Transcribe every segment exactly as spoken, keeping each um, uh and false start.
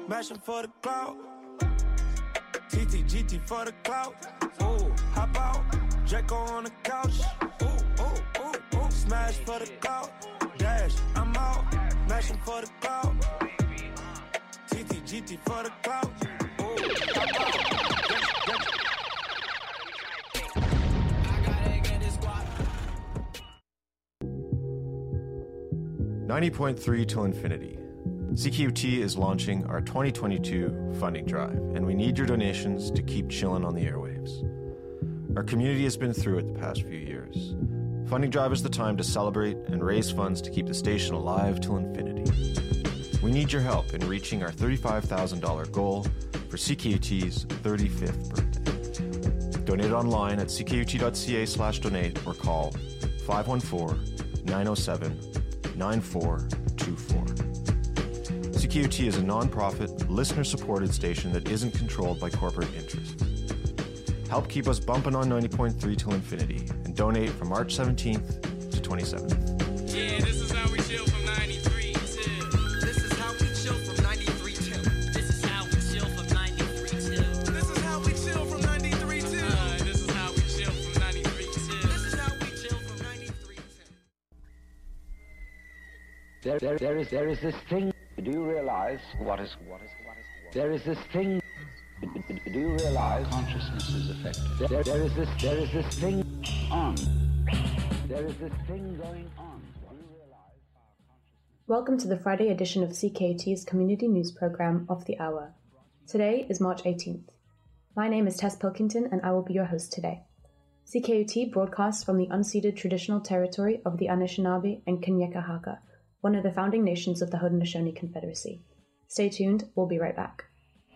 Mashing for the clout. T T G T for the clout. Ooh, hop out. Draco on the couch. Ooh, ooh, ooh, ooh. Smash for the clout. Dash, I'm out. Mashing for the clout. T T G T for the clout. Ooh, hop out. ninety point three till infinity. C K U T is launching our twenty twenty-two funding drive, and we need your donations to keep chilling on the airwaves. Our community has been through it the past few years. Funding drive is the time to celebrate and raise funds to keep the station alive till infinity. We need your help in reaching our thirty-five thousand dollars goal for C K U T's thirty-fifth birthday. Donate online at c k u t dot c a slash donate or call five one four, nine oh seven, nine four two four. C K U T is a non-profit, listener-supported station that isn't controlled by corporate interests. Help keep us bumping on ninety point three till infinity and donate from March seventeenth to twenty-seventh. Yeah, this is how we chill from ninety-three till. This is how we chill from ninety-three till. This is how we chill from ninety-three till. This is how we chill from ninety-three till. Uh, this is how we chill from ninety-three till. This is how we chill from ninety-three till. There, there, there is, there is this thing. Do you realize what is, what is, what is, what is there is this thing. Do you realize consciousness is affected? There, there is this, there is this thing on. There is this thing going on. Do you realize our consciousness? Welcome to the Friday edition of C K U T's community news program, Off the Hour. Today is March eighteenth. My name is Tess Pilkington, and I will be your host today. C K U T broadcasts from the unceded traditional territory of the Anishinaabe and Kanien'kehá:ka, one of the founding nations of the Haudenosaunee Confederacy. Stay tuned, we'll be right back.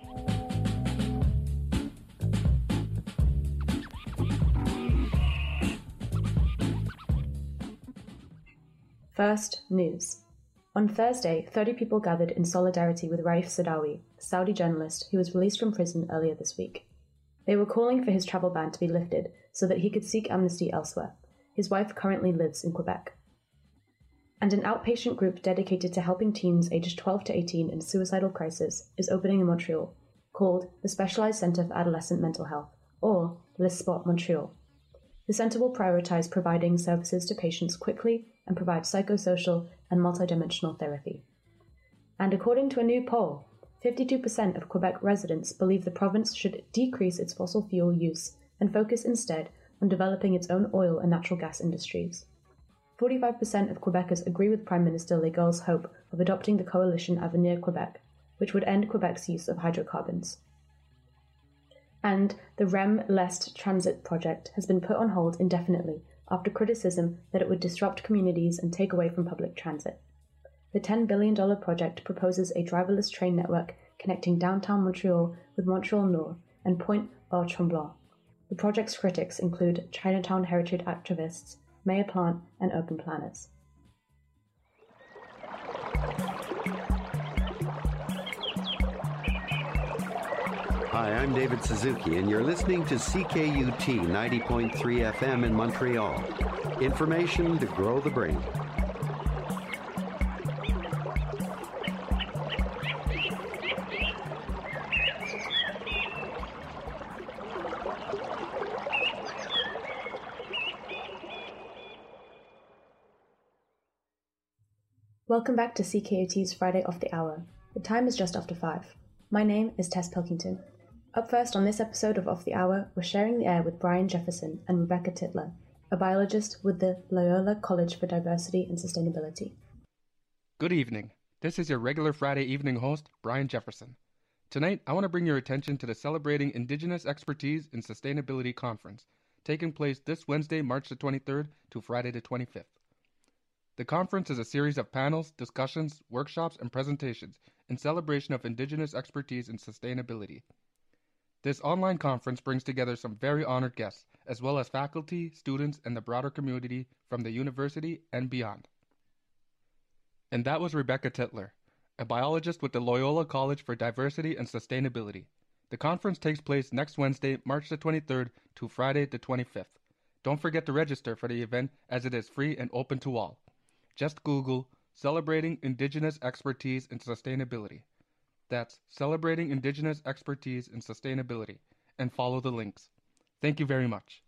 First, news. On Thursday, thirty people gathered in solidarity with Raif Badawi, a Saudi journalist who was released from prison earlier this week. They were calling for his travel ban to be lifted so that he could seek amnesty elsewhere. His wife currently lives in Quebec. And an outpatient group dedicated to helping teens aged twelve to eighteen in suicidal crisis is opening in Montreal, called the Specialized Centre for Adolescent Mental Health, or Le Spot Montreal. The centre will prioritize providing services to patients quickly and provide psychosocial and multidimensional therapy. And according to a new poll, fifty-two percent of Quebec residents believe the province should decrease its fossil fuel use and focus instead on developing its own oil and natural gas industries. forty-five percent of Quebecers agree with Prime Minister Legault's hope of adopting the coalition Avenir Quebec, which would end Quebec's use of hydrocarbons. And the R E M L'Est transit project has been put on hold indefinitely after criticism that it would disrupt communities and take away from public transit. The ten billion dollars project proposes a driverless train network connecting downtown Montreal with Montreal Nord and Pointe-aux-Tremblay. The project's critics include Chinatown heritage activists, Mayor Plante, and urban planners. Hi, I'm David Suzuki, and you're listening to C K U T ninety point three F M in Montreal. Information to grow the brain. Welcome back to C K U T's Friday Off the Hour. The time is just after five. My name is Tess Pilkington. Up first on this episode of Off the Hour, we're sharing the air with Brian Jefferson and Rebecca Titler, a biologist with the Loyola College for Diversity and Sustainability. Good evening. This is your regular Friday evening host, Brian Jefferson. Tonight, I want to bring your attention to the Celebrating Indigenous Expertise in Sustainability Conference, taking place this Wednesday, March the twenty-third to Friday the twenty-fifth. The conference is a series of panels, discussions, workshops, and presentations in celebration of Indigenous expertise in sustainability. This online conference brings together some very honored guests, as well as faculty, students, and the broader community from the university and beyond. And that was Rebecca Titler, a biologist with the Loyola College for Diversity and Sustainability. The conference takes place next Wednesday, March the twenty-third to Friday the twenty-fifth. Don't forget to register for the event, as it is free and open to all. Just Google Celebrating Indigenous Expertise in Sustainability. That's Celebrating Indigenous Expertise in Sustainability, and follow the links. Thank you very much.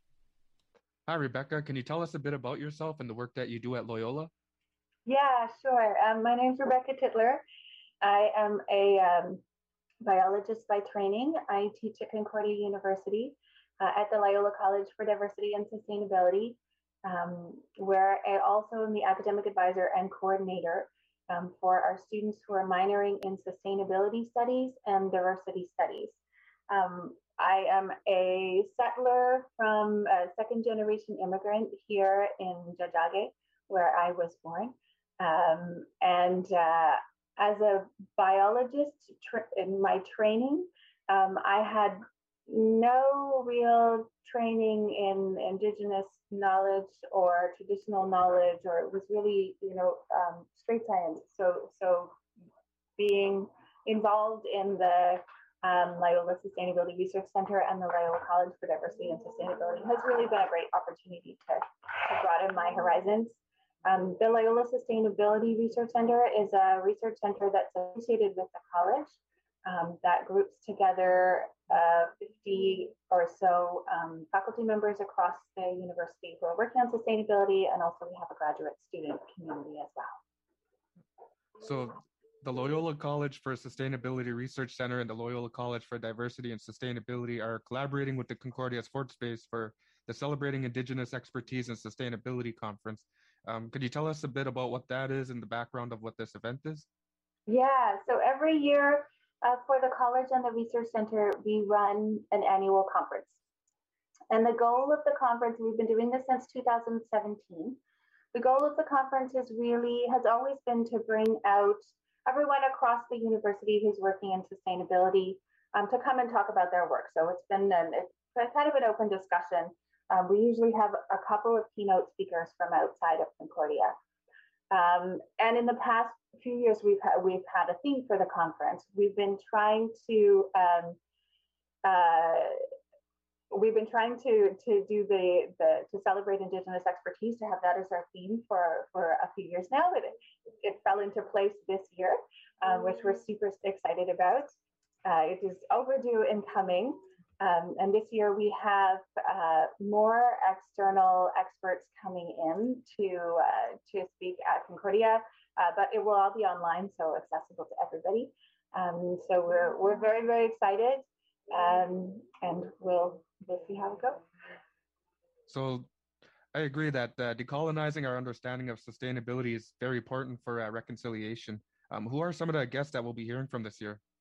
Hi, Rebecca. Can you tell us a bit about yourself and the work that you do at Loyola? Yeah, sure. Um, my name's Rebecca Titler. I am a um, biologist by training. I teach at Concordia University uh, at the Loyola College for Diversity and Sustainability, um, where I also am the academic advisor and coordinator um, for our students who are minoring in sustainability studies and diversity studies. Um, I am a settler from a second generation immigrant here in Jajage, where I was born. Um, and uh, as a biologist tra- in my training, um, I had no real training in Indigenous knowledge or traditional knowledge, or it was really, you know, um, straight science. So, so being involved in the um, Loyola Sustainability Research Center and the Loyola College for Diversity and Sustainability has really been a great opportunity to, to broaden my horizons. Um, the Loyola Sustainability Research Center is a research center that's associated with the college um, that groups together uh, fifty or so um, faculty members across the university who are working on sustainability, and also we have a graduate student community as well. So the Loyola College for Sustainability Research Center and the Loyola College for Diversity and Sustainability are collaborating with the Concordia Sports Space for the Celebrating Indigenous Expertise and Sustainability Conference. Um, could you tell us a bit about what that is and the background of what this event is? Yeah, so every year uh, for the college and the research center, we run an annual conference. And the goal of the conference, we've been doing this since two thousand seventeen. The goal of the conference is really, has always been to bring out everyone across the university who's working in sustainability um, to come and talk about their work. So it's been an, it's kind of an open discussion. Um, we usually have a couple of keynote speakers from outside of Concordia. Um, and in the past few years, we've had, we've had a theme for the conference. We've been trying to um, uh, we've been trying to to do the, the to celebrate Indigenous expertise, to have that as our theme for for a few years now. It it fell into place this year, um, which we're super excited about. Uh, it is overdue in coming. Um, and this year we have uh, more external experts coming in to uh, to speak at Concordia, uh, but it will all be online, so accessible to everybody. Um, so we're we're very very excited, um, and we'll we'll see how it goes. So I agree that uh, decolonizing our understanding of sustainability is very important for uh, reconciliation. Um, who are some of the guests that we'll be hearing from this year?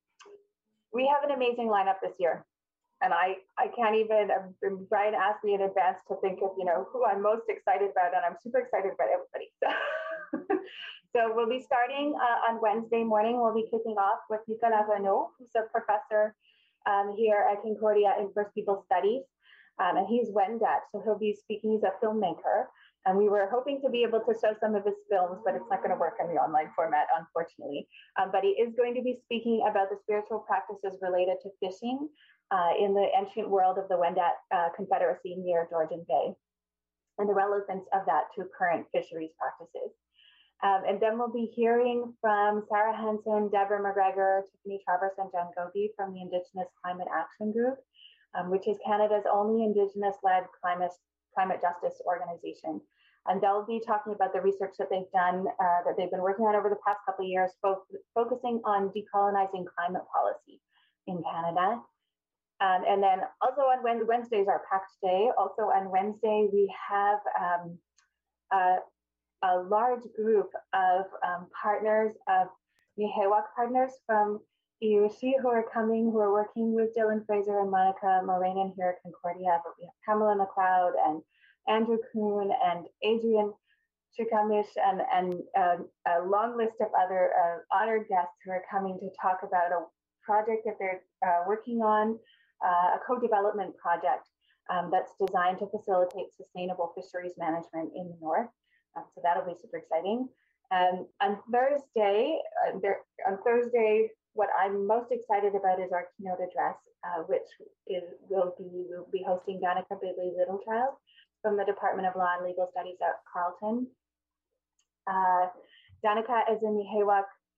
We have an amazing lineup this year. And I, I can't even, um, Brian asked me in advance to think of, you know, who I'm most excited about, and I'm super excited about everybody. So, so we'll be starting uh, on Wednesday morning. We'll be kicking off with Nicolas Renaud, who's a professor um, here at Concordia in First People Studies. Um, and he's Wendat, so he'll be speaking. He's a filmmaker. And we were hoping to be able to show some of his films, but it's not going to work in the online format, unfortunately. Um, but he is going to be speaking about the spiritual practices related to fishing Uh, in the ancient world of the Wendat uh, Confederacy near Georgian Bay, and the relevance of that to current fisheries practices. Um, and then we'll be hearing from Sarah Henson, Deborah McGregor, Tiffany Travers, and Jen Goby from the Indigenous Climate Action Group, um, which is Canada's only Indigenous-led climate, climate justice organization. And they'll be talking about the research that they've done, uh, that they've been working on over the past couple of years, fo- focusing on decolonizing climate policy in Canada. Um, and then also on Wednesdays, our packed day. Also on Wednesday, we have um, a, a large group of um, partners, of Nihewak partners from I U S C who are coming, who are working with Dylan Fraser and Monica Moranen here at Concordia. But we have Pamela McLeod and Andrew Kuhn and Adrian Chikamish and, and uh, a long list of other uh, honored guests who are coming to talk about a project that they're uh, working on. Uh, a co-development project um, that's designed to facilitate sustainable fisheries management in the north. Um, so that'll be super exciting. Um, on Thursday, uh, there, on Thursday, what I'm most excited about is our keynote address, uh, which is, will be will be hosting Danica Bidley Littlechild from the Department of Law and Legal Studies at Carleton. Uh, Danica is a Nihewak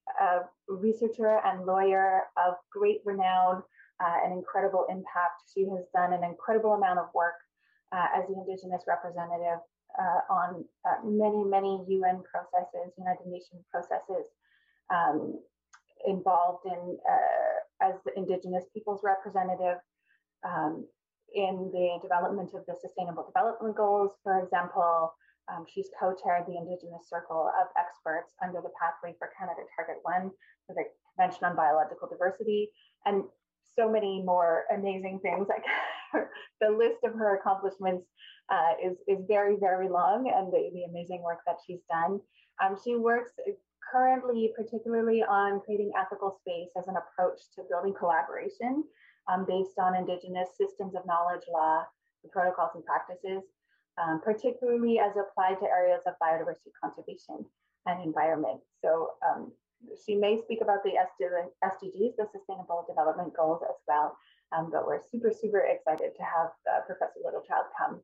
a researcher and lawyer of great renown uh, and incredible impact. She has done an incredible amount of work uh, as the Indigenous representative uh, on uh, many, many U N processes, United Nations processes, um, involved in uh, as the Indigenous people's representative um, in the development of the Sustainable Development Goals. For example, um, she's co-chaired the Indigenous Circle of Experts under the Pathway for Canada Target One for the Convention on Biological Diversity, and so many more amazing things. Like her, the list of her accomplishments uh, is is very, very long, and the, the amazing work that she's done. Um, she works currently particularly on creating ethical space as an approach to building collaboration um, based on Indigenous systems of knowledge, law, protocols, and practices, um, particularly as applied to areas of biodiversity conservation and environment. So um, she may speak about the S D Gs, the Sustainable Development Goals as well, um, but we're super, super excited to have uh, Professor Littlechild come.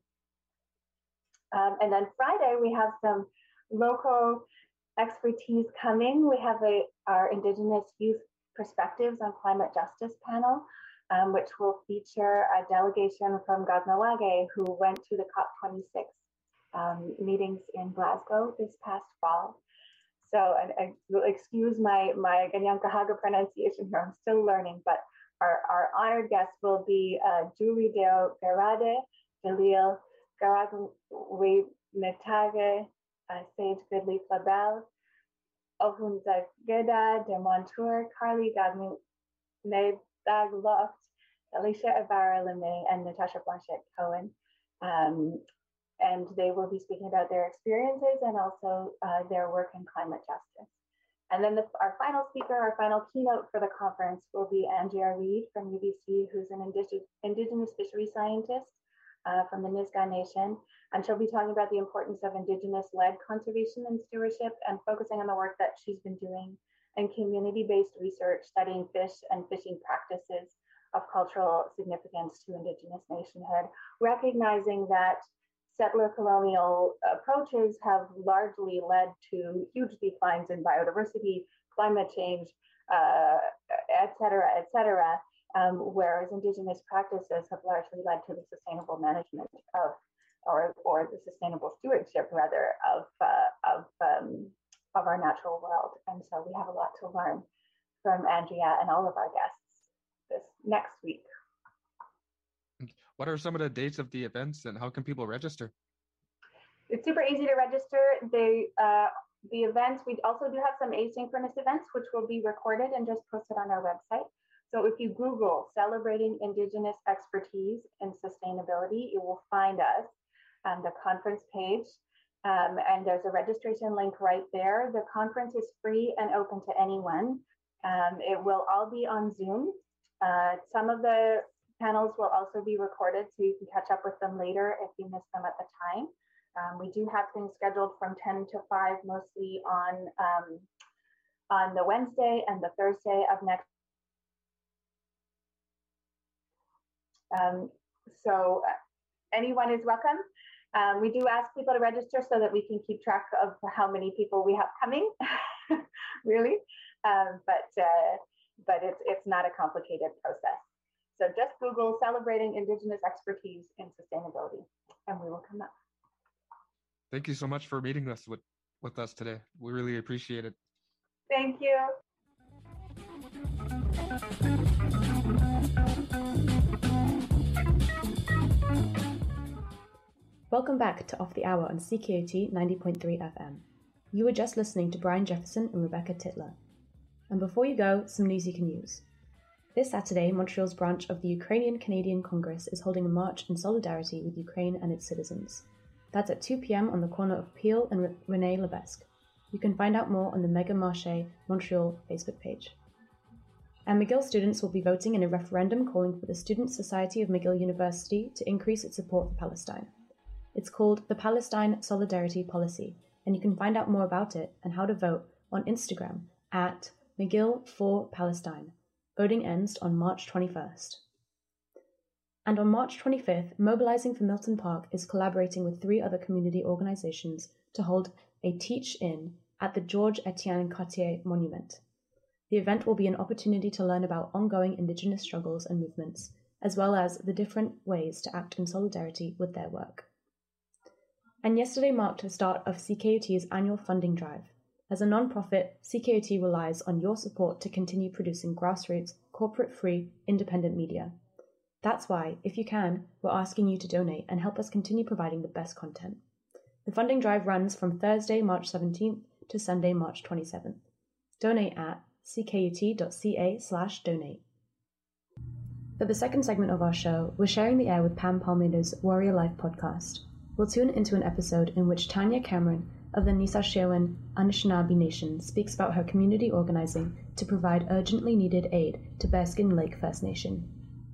Um, and then Friday, we have some local expertise coming. We have a, our Indigenous Youth Perspectives on Climate Justice panel, um, which will feature a delegation from Gaznawage who went to the COP twenty-six um, meetings in Glasgow this past fall. So, and, and excuse my, my Ganyankahaga pronunciation here, I'm still learning, but our, our honored guests will be uh, Julie Deo Garade, Jalil Garagwe Netage, Uh, Sage Goodley Flabel, Ohunza Geda, De Montour, Carly Gagnu, Ned Dagloft, Alicia Ibarra Lemay, and Natasha Blanchette Cohen. Um, and they will be speaking about their experiences and also uh, their work in climate justice. And then the, our final speaker, our final keynote for the conference will be Andrea Reed from U B C, who's an indig Indigenous fishery scientist uh, from the Nisga'a Nation. And she'll be talking about the importance of Indigenous-led conservation and stewardship and focusing on the work that she's been doing in community-based research, studying fish and fishing practices of cultural significance to Indigenous nationhood, recognizing that settler colonial approaches have largely led to huge declines in biodiversity, climate change, uh, et cetera, et cetera, um, whereas Indigenous practices have largely led to the sustainable management of Or, or the sustainable stewardship, rather, of uh, of um, of our natural world. And so we have a lot to learn from Andrea and all of our guests this next week. What are some of the dates of the events, and how can people register? It's super easy to register. They uh, the events. We also do have some asynchronous events, which will be recorded and just posted on our website. So if you Google "Celebrating Indigenous Expertise in Sustainability," you will find us. Um, the conference page, um, and there's a registration link right there. The conference is free and open to anyone. Um, it will all be on Zoom. Uh, some of the panels will also be recorded, so you can catch up with them later if you missed them at the time. Um, we do have things scheduled from ten to five, mostly on um, on the Wednesday and the Thursday of next. Um, so anyone is welcome. Um, we do ask people to register so that we can keep track of how many people we have coming, really. Um, but uh, but it's, it's not a complicated process. So just Google "Celebrating Indigenous Expertise in Sustainability," and we will come up. Thank you so much for meeting us with, with us today. We really appreciate it. Thank you. Welcome back to Off the Hour on C K O T ninety point three F M. You were just listening to Brian Jefferson and Rebecca Titler. And before you go, some news you can use. This Saturday, Montreal's branch of the Ukrainian Canadian Congress is holding a march in solidarity with Ukraine and its citizens. That's at two p m on the corner of Peel and René Lebesque. You can find out more on the Mega Marché Montreal Facebook page. And McGill students will be voting in a referendum calling for the Student Society of McGill University to increase its support for Palestine. It's called the Palestine Solidarity Policy, and you can find out more about it and how to vote on Instagram at McGill for Palestine. Voting ends on March twenty-first. And on March twenty-fifth, Mobilizing for Milton Park is collaborating with three other community organizations to hold a teach-in at the George Etienne Cartier Monument. The event will be an opportunity to learn about ongoing Indigenous struggles and movements, as well as the different ways to act in solidarity with their work. And yesterday marked the start of C K U T's annual funding drive. As a non-profit, C K U T relies on your support to continue producing grassroots, corporate-free, independent media. That's why, if you can, we're asking you to donate and help us continue providing the best content. The funding drive runs from Thursday, March seventeenth to Sunday, March twenty-seventh. Donate at ckut.ca slash donate. For the second segment of our show, we're sharing the air with Pam Palmira's Warrior Life podcast. We'll tune into an episode in which Tanya Cameron of the Nisashewan Anishinaabe Nation speaks about her community organizing to provide urgently needed aid to Bearskin Lake First Nation.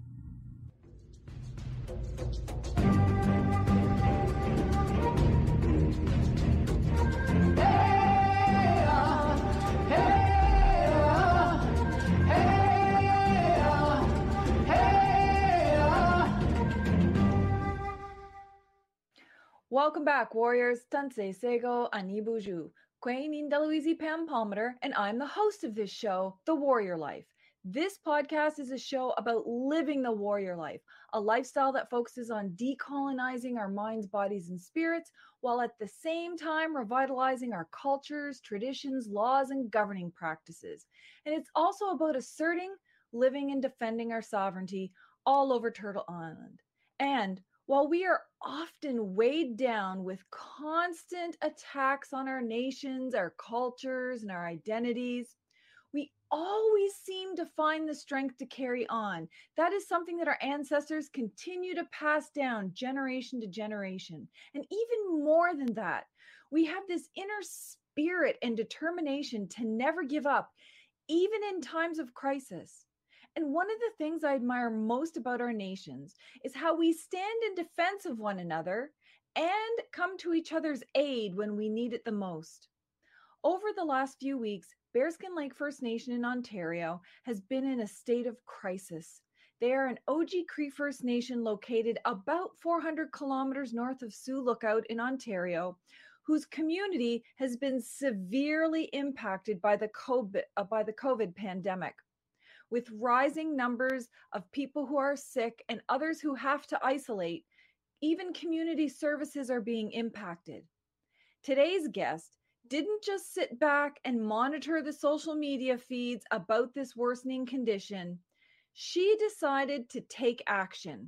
Welcome back, warriors. Tansei Sego Anibuju. Kwe Nindaluizi Pam Palmer, and I'm the host of this show, The Warrior Life. This podcast is a show about living the warrior life, a lifestyle that focuses on decolonizing our minds, bodies, and spirits, while at the same time revitalizing our cultures, traditions, laws, and governing practices. And it's also about asserting, living, and defending our sovereignty all over Turtle Island. And while we are often weighed down with constant attacks on our nations, our cultures, and our identities, we always seem to find the strength to carry on. That is something that our ancestors continue to pass down generation to generation. And even more than that, we have this inner spirit and determination to never give up, even in times of crisis. And one of the things I admire most about our nations is how we stand in defense of one another and come to each other's aid when we need it the most. Over the last few weeks, Bearskin Lake First Nation in Ontario has been in a state of crisis. They are an Oji-Cree First Nation located about four hundred kilometers north of Sioux Lookout in Ontario, whose community has been severely impacted by the COVID, uh, by the COVID pandemic. With rising numbers of people who are sick and others who have to isolate, even community services are being impacted. Today's guest didn't just sit back and monitor the social media feeds about this worsening condition. She decided to take action.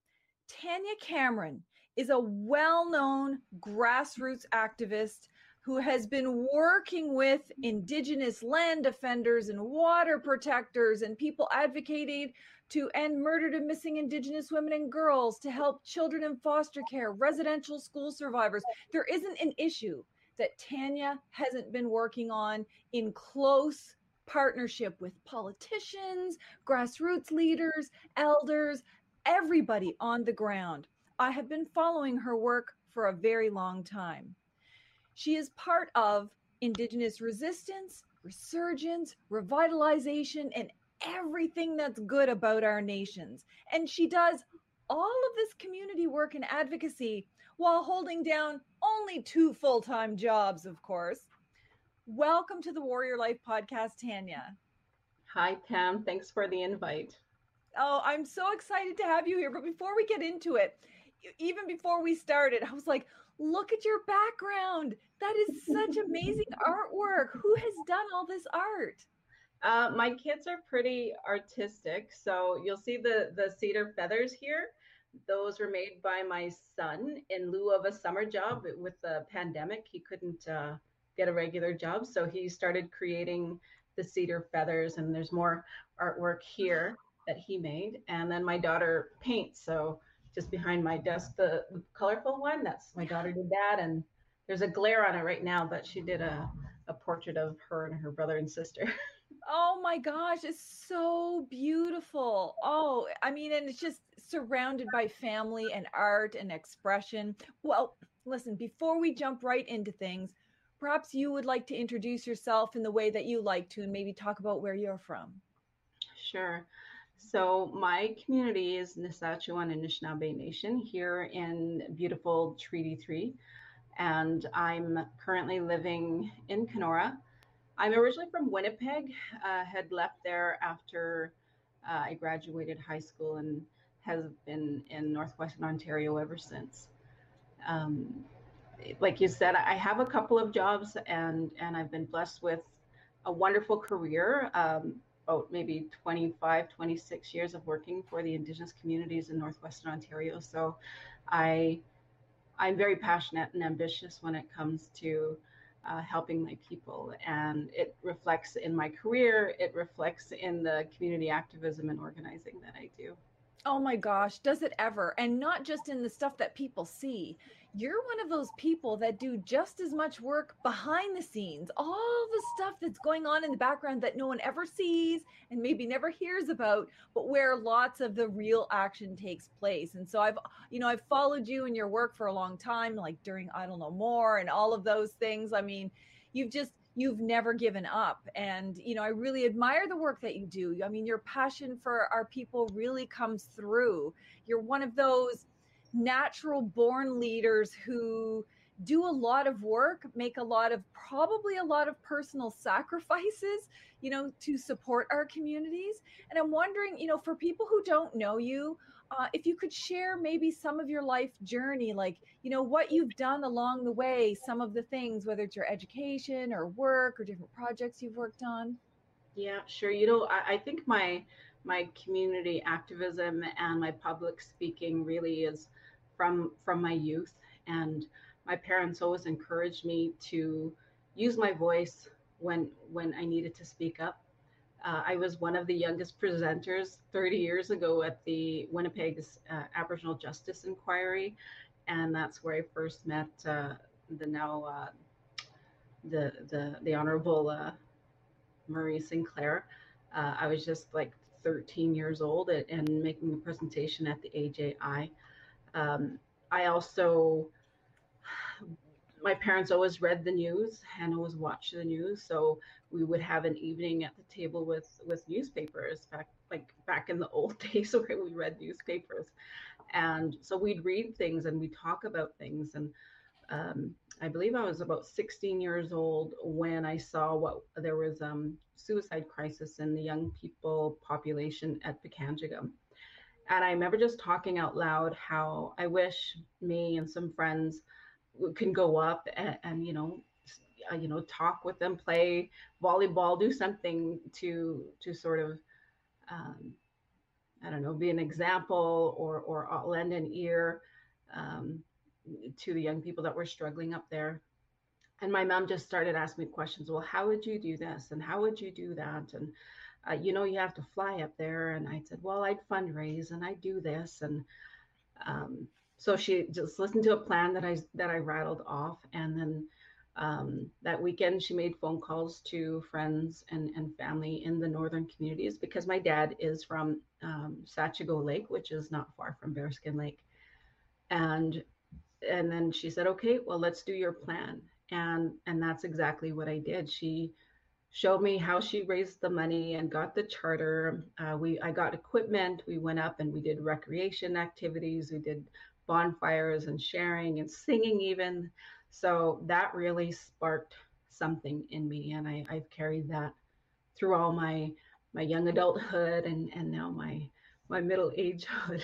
Tanya Cameron is a well-known grassroots activist who has been working with Indigenous land defenders and water protectors and people advocating to end murdered and missing Indigenous women and girls, to help children in foster care, residential school survivors. There isn't an issue that Tanya hasn't been working on in close partnership with politicians, grassroots leaders, elders, everybody on the ground. I have been following her work for a very long time. She is part of Indigenous resistance, resurgence, revitalization, and everything that's good about our nations. And she does all of this community work and advocacy while holding down only two full-time jobs, of course. Welcome to the Warrior Life podcast, Tanya. Hi, Pam. Thanks for the invite. Oh, I'm so excited to have you here. But before we get into it, even before we started, I was like, look at your background. That is such amazing artwork. Who has done all this art? Uh, my kids are pretty artistic. So you'll see the, the cedar feathers here. Those were made by my son in lieu of a summer job. With the pandemic, he couldn't uh, get a regular job. So he started creating the cedar feathers, and there's more artwork here that he made. And then my daughter paints. So just behind my desk, the, the colorful one, that's my daughter did that. And there's a glare on it right now, but she did a, a portrait of her and her brother and sister. Oh my gosh, it's so beautiful. Oh, I mean, and it's just surrounded by family and art and expression. Well, listen, before we jump right into things, perhaps you would like to introduce yourself in the way that you like to and maybe talk about where you're from. Sure. So my community is Nisatchewan Anishinaabe Nation here in beautiful Treaty three. And I'm currently living in Kenora. I'm originally from Winnipeg, uh, had left there after uh, I graduated high school and has been in Northwestern Ontario ever since. Um, like you said, I have a couple of jobs and, and I've been blessed with a wonderful career, um, about maybe twenty-five, twenty-six years of working for the Indigenous communities in Northwestern Ontario. So I, I'm very passionate and ambitious when it comes to uh, helping my people. And it reflects in my career, it reflects in the community activism and organizing that I do. Oh my gosh, does it ever? And not just in the stuff that people see. You're one of those people that do just as much work behind the scenes, all the stuff that's going on in the background that no one ever sees and maybe never hears about, but where lots of the real action takes place. And so I've, you know, I've followed you and your work for a long time, like during Idle No More and all of those things. I mean, you've just, you've never given up. And, you know, I really admire the work that you do. I mean, your passion for our people really comes through. You're one of those natural born leaders who do a lot of work, make a lot of, probably a lot of personal sacrifices, you know, to support our communities. And I'm wondering, you know, for people who don't know you, uh, if you could share maybe some of your life journey, like, you know, what you've done along the way, some of the things, whether it's your education or work or different projects you've worked on. Yeah, sure. You know, I, I think my my community activism and my public speaking really is from from my youth. And my parents always encouraged me to use my voice when when I needed to speak up. Uh, I was one of the youngest presenters thirty years ago at the Winnipeg's uh, Aboriginal Justice Inquiry, and that's where I first met uh, the now uh, the the the Honorable uh, Marie Sinclair. Uh, I was just like thirteen years old and, and making a presentation at the A J I. Um, I also, my parents always read the news and always watched the news. So we would have an evening at the table with, with newspapers back, like back in the old days where we read newspapers. And so we'd read things and we'd talk about things. And um, I believe I was about sixteen years old when I saw what there was um suicide crisis in the young people population at Pekanjigam. And I remember just talking out loud how I wish me and some friends can go up and, and you know, uh, you know, talk with them, play volleyball, do something to to sort of, um, I don't know, be an example or or lend an ear um, to the young people that were struggling up there. And my mom just started asking me questions. Well, how would you do this? And how would you do that? And Uh, you know, you have to fly up there. And I said, well, I'd fundraise and I'd do this. And um, so she just listened to a plan that I that I rattled off. And then um, that weekend, she made phone calls to friends and, and family in the northern communities because my dad is from um, Sachigo Lake, which is not far from Bearskin Lake. And and then she said, okay, well, let's do your plan. And and that's exactly what I did. She showed me how she raised the money and got the charter. Uh, we I got equipment. We went up and we did recreation activities. We did bonfires and sharing and singing even. So that really sparked something in me. And I, I've carried that through all my my young adulthood and, and now my my middle agehood.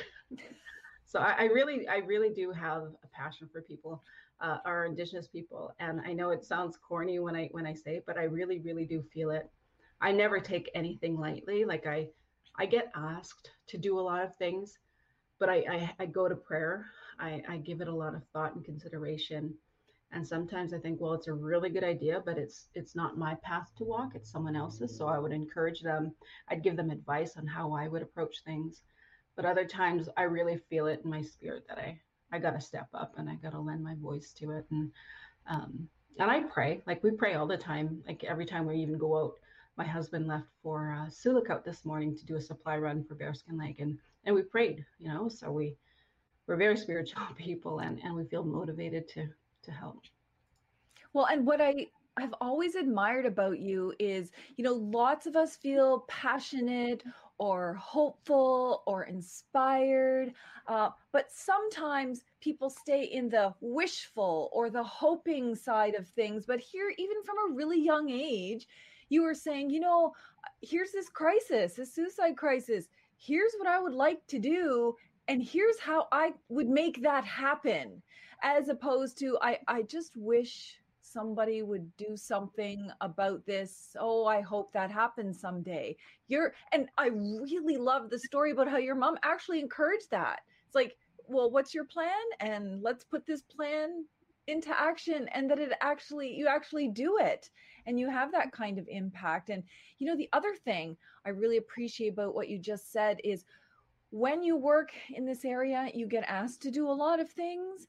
So I, I really I really do have a passion for people. Uh, our Indigenous people. And I know it sounds corny when I when I say it, but I really, really do feel it. I never take anything lightly. Like I I get asked to do a lot of things, but I, I, I go to prayer. I, I give it a lot of thought and consideration. And sometimes I think, well, it's a really good idea, but it's it's not my path to walk. It's someone else's. So I would encourage them. I'd give them advice on how I would approach things. But other times I really feel it in my spirit that I I got to step up and I got to lend my voice to it. And, um, and I pray, like we pray all the time. Like every time we even go out, my husband left for uh, Sulikout this morning to do a supply run for Bearskin Lake. And, and we prayed, you know, so we, we're very spiritual people and, and we feel motivated to, to help. Well, and what I, I've always admired about you is, you know, lots of us feel passionate or hopeful or inspired, uh, but sometimes people stay in the wishful or the hoping side of things. But here, even from a really young age, you were saying, you know, here's this crisis, this suicide crisis. Here's what I would like to do. And here's how I would make that happen, as opposed to, I, I just wish somebody would do something about this. Oh, I hope that happens someday. You're, and I really love the story about how your mom actually encouraged that. It's like, well, what's your plan? And let's put this plan into action, and that it actually, you actually do it, and you have that kind of impact. And, you know, the other thing I really appreciate about what you just said is when you work in this area, you get asked to do a lot of things,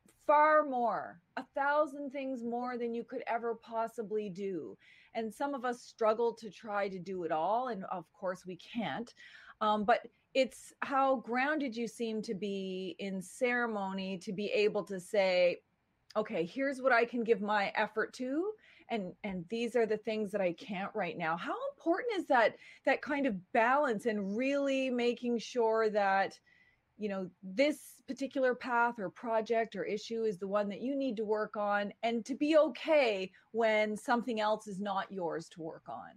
far more, a thousand things more than you could ever possibly do. And some of us struggle to try to do it all. And of course we can't. Um, but it's how grounded you seem to be in ceremony to be able to say, okay, here's what I can give my effort to. And, and these are the things that I can't right now. How important is that, that kind of balance and really making sure that, you know, this particular path or project or issue is the one that you need to work on, and to be okay when something else is not yours to work on?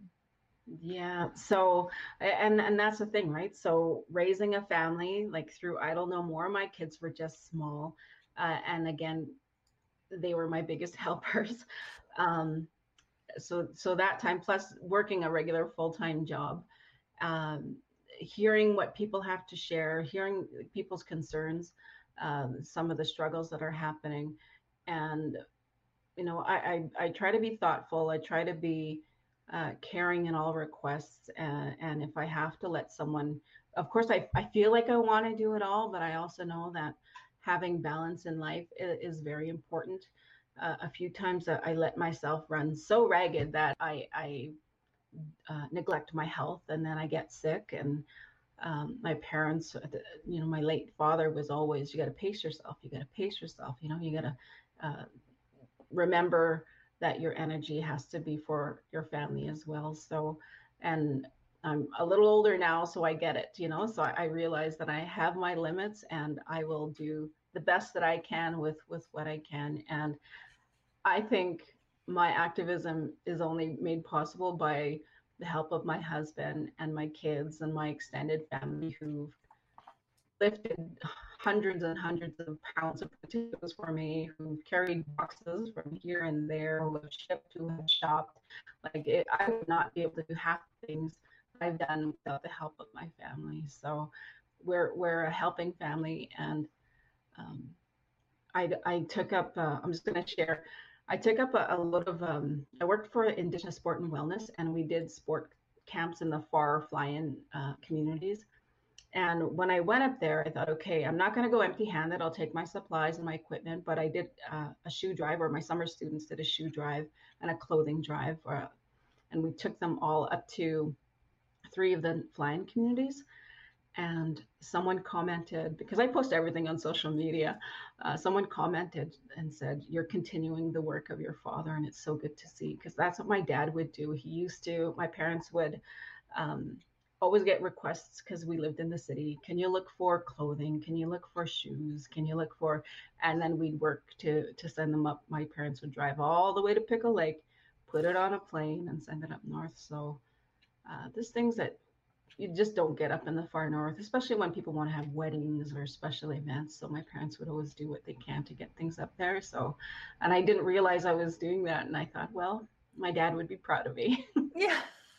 Yeah. So, and and that's the thing, right? So raising a family, like through Idle No More, my kids were just small. Uh, and again, they were my biggest helpers. Um, so, so that time, plus working a regular full-time job, um, hearing what people have to share, hearing people's concerns, um, some of the struggles that are happening. And, you know, I, I, I try to be thoughtful. I try to be uh, caring in all requests. And, and if I have to let someone, of course, I, I feel like I want to do it all, but I also know that having balance in life is, is very important. Uh, a few times uh, I let myself run so ragged that I, I uh, neglect my health, and then I get sick. And um, my parents, you know, my late father was always, you got to pace yourself. You got to pace yourself. You know, you got to uh, remember that your energy has to be for your family as well. So, and I'm a little older now, so I get it, you know, so I, I realize that I have my limits, and I will do the best that I can with, with what I can. And I think my activism is only made possible by the help of my husband and my kids and my extended family, who've lifted hundreds and hundreds of pounds of potatoes for me, who've carried boxes from here and there, who have shipped, who have shopped. Like it, I would not be able to do half the things I've done without the help of my family. So we're we're a helping family. And um, I, I took up, uh, I'm just going to share, I took up a, a lot of, um, I worked for Indigenous Sport and Wellness, and we did sport camps in the far fly-in uh, communities. And when I went up there, I thought, okay, I'm not going to go empty-handed. I'll take my supplies and my equipment, but I did uh, a shoe drive, or my summer students did a shoe drive and a clothing drive. Uh, and we took them all up to three of the fly-in communities. And someone commented, because I post everything on social media, uh, someone commented and said, you're continuing the work of your father. And it's so good to see, because that's what my dad would do. He used to, my parents would um, always get requests, because we lived in the city. Can you look for clothing? Can you look for shoes? Can you look for, and then we'd work to, to send them up. My parents would drive all the way to Pickle Lake, put it on a plane, and send it up north. So uh, there's things that you just don't get up in the far north, especially when people want to have weddings or special events. So my parents would always do what they can to get things up there. So, and I didn't realize I was doing that. And I thought, well, my dad would be proud of me. Yeah,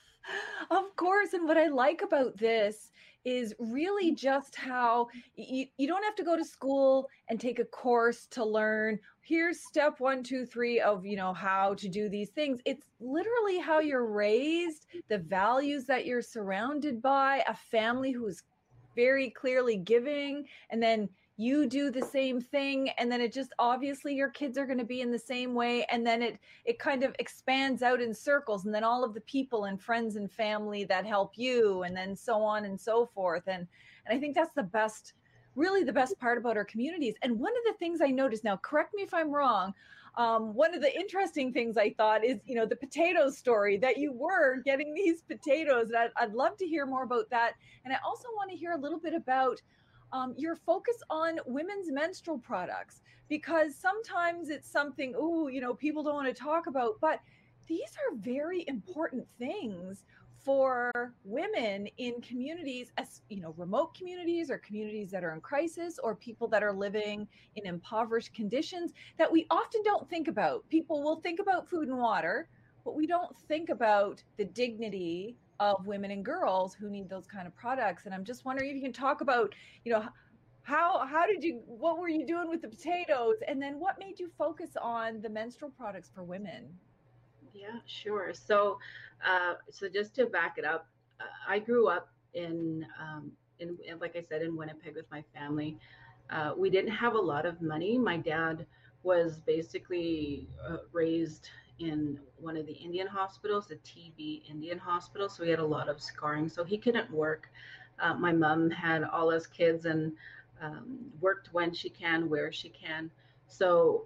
of course. And what I like about this is really just how you, you don't have to go to school and take a course to learn, here's step one, two, three of, you know, how to do these things. It's literally how you're raised, the values that you're surrounded by, a family who's very clearly giving, and then you do the same thing, and then it just, obviously your kids are going to be in the same way, and then it it kind of expands out in circles, and then all of the people and friends and family that help you, and then so on and so forth. And and I think that's the best, really the best part about our communities. And one of the things I noticed, now correct me if I'm wrong, Um, one of the interesting things I thought is, you know, the potatoes story, that you were getting these potatoes. And I'd, I'd love to hear more about that. And I also want to hear a little bit about um, your focus on women's menstrual products, because sometimes it's something, ooh, you know, people don't want to talk about, but these are very important things for women in communities, as you know, remote communities or communities that are in crisis, or people that are living in impoverished conditions that we often don't think about. People will think about food and water, but we don't think about the dignity of women and girls who need those kind of products. And I'm just wondering if you can talk about, you know, how how did you, what were you doing with the potatoes, and then what made you focus on the menstrual products for women? Yeah, sure. So, uh, so just to back it up, uh, I grew up in, um, in, in, like I said, in Winnipeg with my family. Uh, we didn't have a lot of money. My dad was basically uh, raised in one of the Indian hospitals, the T B Indian hospital. So he had a lot of scarring. So he couldn't work. Uh, my mom had all us kids and um, worked when she can, where she can. So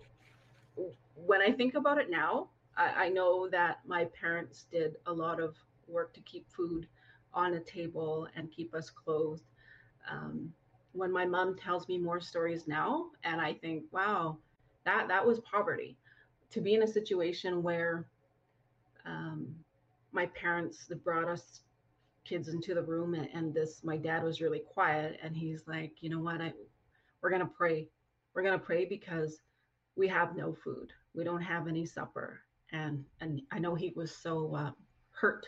when I think about it now, I know that my parents did a lot of work to keep food on a table and keep us clothed. Um, when my mom tells me more stories now, and I think, wow, that, that was poverty. To be in a situation where um, my parents brought us kids into the room, and, and this, my dad was really quiet, and he's like, you know what, I, we're going to pray. We're going to pray because we have no food. We don't have any supper. And and I know he was so uh, hurt.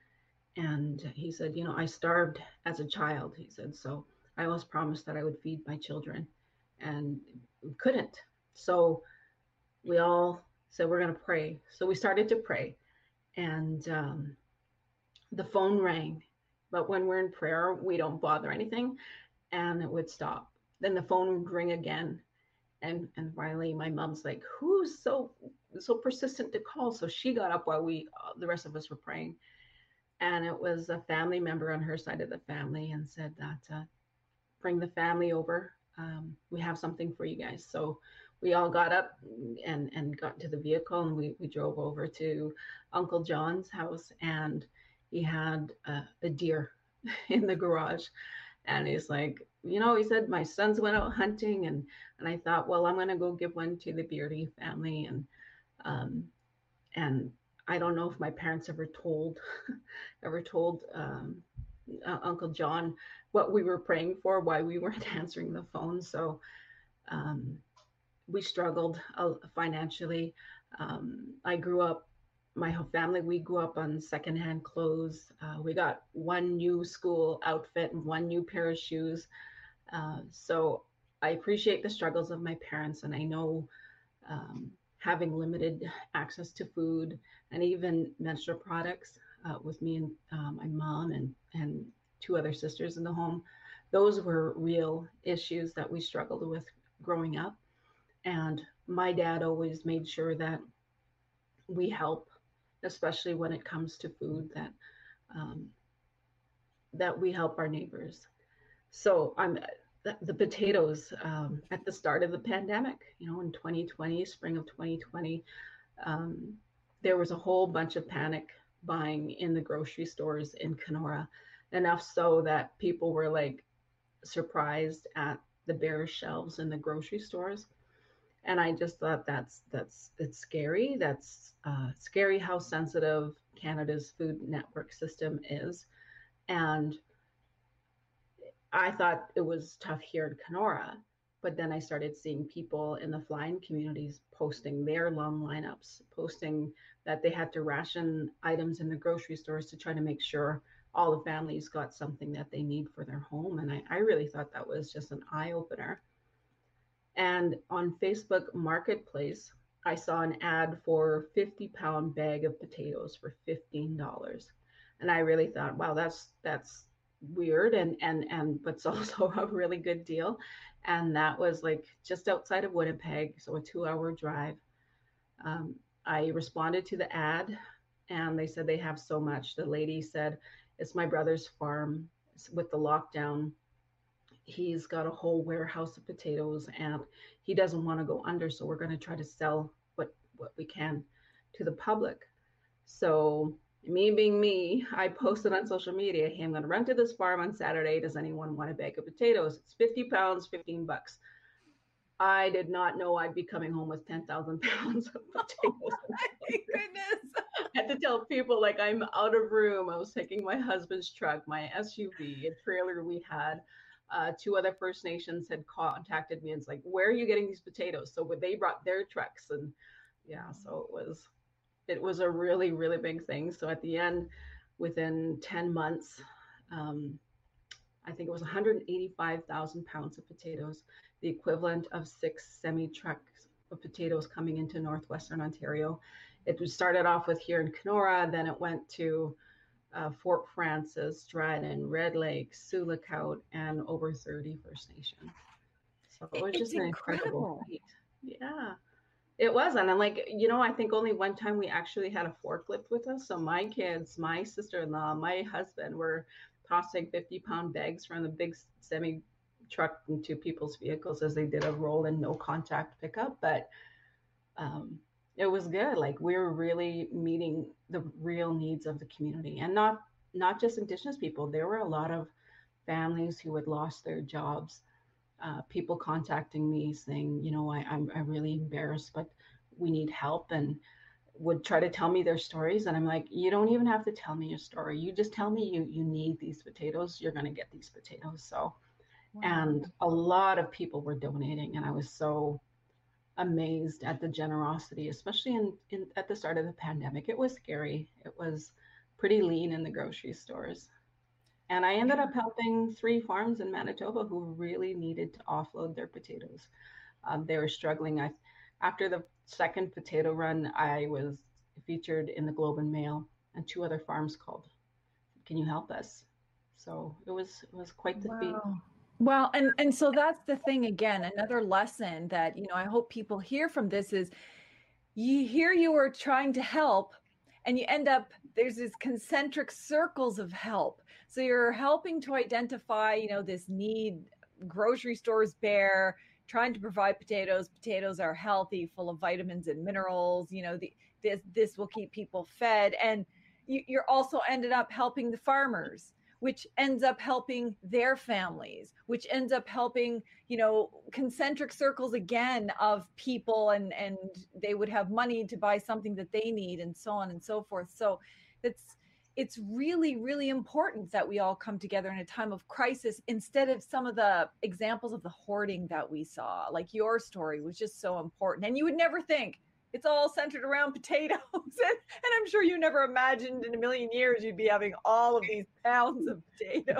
And he said, you know, I starved as a child. He said, so I always promised that I would feed my children, and we couldn't. So we all said, we're going to pray. So we started to pray, and um, the phone rang. But when we're in prayer, we don't bother anything, and it would stop. Then the phone would ring again. And and finally, my mom's like, who's so so persistent to call? So she got up while we, uh, the rest of us were praying. And it was a family member on her side of the family, and said that, uh, bring the family over. Um, we have something for you guys. So we all got up and, and got to the vehicle, and we, we drove over to Uncle John's house, and he had uh, a deer in the garage. And he's like, you know, he said, my sons went out hunting, and, and I thought, well, I'm going to go give one to the Beardy family. And, um, and I don't know if my parents ever told, ever told, um, uh, Uncle John what we were praying for, why we weren't answering the phone. So, um, we struggled uh, financially. Um, I grew up, my whole family, we grew up on secondhand clothes. Uh, we got one new school outfit and one new pair of shoes. Uh, so I appreciate the struggles of my parents, and I know um, having limited access to food and even menstrual products uh, with me and uh, my mom and, and two other sisters in the home, those were real issues that we struggled with growing up. And my dad always made sure that we help, especially when it comes to food, that um, that we help our neighbors. So I'm the, the potatoes um, at the start of the pandemic, you know, in twenty twenty, spring of twenty twenty, um, there was a whole bunch of panic buying in the grocery stores in Kenora, enough so that people were like surprised at the bare shelves in the grocery stores. And I just thought that's that's it's scary. That's uh, scary how sensitive Canada's food network system is. And I thought it was tough here in Kenora, but then I started seeing people in the fly-in communities posting their long lineups, posting that they had to ration items in the grocery stores to try to make sure all the families got something that they need for their home. And I, I really thought that was just an eye-opener. And on Facebook Marketplace, I saw an ad for a fifty pound bag of potatoes for fifteen dollars. And I really thought, wow, that's that's weird, and and and but it's also a really good deal. And that was like just outside of Winnipeg, so a two hour drive. Um, I responded to the ad, and they said they have so much. The lady said, it's my brother's farm. With the lockdown, he's got a whole warehouse of potatoes, and he doesn't want to go under, so we're going to try to sell what what we can to the public. So me being me, I posted on social media, hey, I'm going to run to this farm on Saturday. Does anyone want a bag of potatoes? It's fifty pounds, fifteen bucks. I did not know I'd be coming home with ten thousand pounds of potatoes. Oh my goodness. I had to tell people like I'm out of room. I was taking my husband's truck, my S U V, a trailer we had. Uh, two other First Nations had contacted me and it's like, where are you getting these potatoes? So they brought their trucks and yeah, so it was, it was a really, really big thing. So at the end, within ten months, um, I think it was one hundred eighty-five thousand pounds of potatoes, the equivalent of six semi-trucks of potatoes coming into Northwestern Ontario. It was started off with here in Kenora, then it went to uh, Fort Frances, Dryden, Red Lake, Sioux Lookout, and over thirty First Nations. So it was It's just an incredible. incredible feat. Yeah, it was. And then like, you know, I think only one time we actually had a forklift with us. So my kids, my sister-in-law, my husband were tossing fifty pound bags from the big semi truck into people's vehicles as they did a roll and no contact pickup. But um, it was good. Like we were really meeting the real needs of the community, and not not just Indigenous people. There were a lot of families who had lost their jobs. Uh, people contacting me saying, you know, I, I'm, I'm really embarrassed, but we need help, and would try to tell me their stories. And I'm like, you don't even have to tell me your story. You just tell me you you need these potatoes. You're going to get these potatoes. So, Wow. and a lot of people were donating, and I was so amazed at the generosity, especially in, in at the start of the pandemic. It was scary. It was pretty lean in the grocery stores. And I ended up helping three farms in Manitoba who really needed to offload their potatoes. Um, they were struggling. I, after the second potato run, I was featured in the Globe and Mail, and two other farms called, "Can you help us?" So it was it was quite the feat. Wow. Well, and and so that's the thing again, another lesson that, you know, I hope people hear from this is you here you are trying to help and you end up there's these concentric circles of help. So you're helping to identify, you know, this need grocery stores bare, trying to provide potatoes. Potatoes are healthy, full of vitamins and minerals, you know, the, this this will keep people fed, and you, you're also ended up helping the farmers, which ends up helping their families, which ends up helping, you know, concentric circles again of people, and, and they would have money to buy something that they need, and so on and so forth. So it's, it's really, really important that we all come together in a time of crisis instead of some of the examples of the hoarding that we saw. Like your story was just so important. And you would never think it's all centered around potatoes. and, and I'm sure you never imagined in a million years you'd be having all of these pounds of potatoes.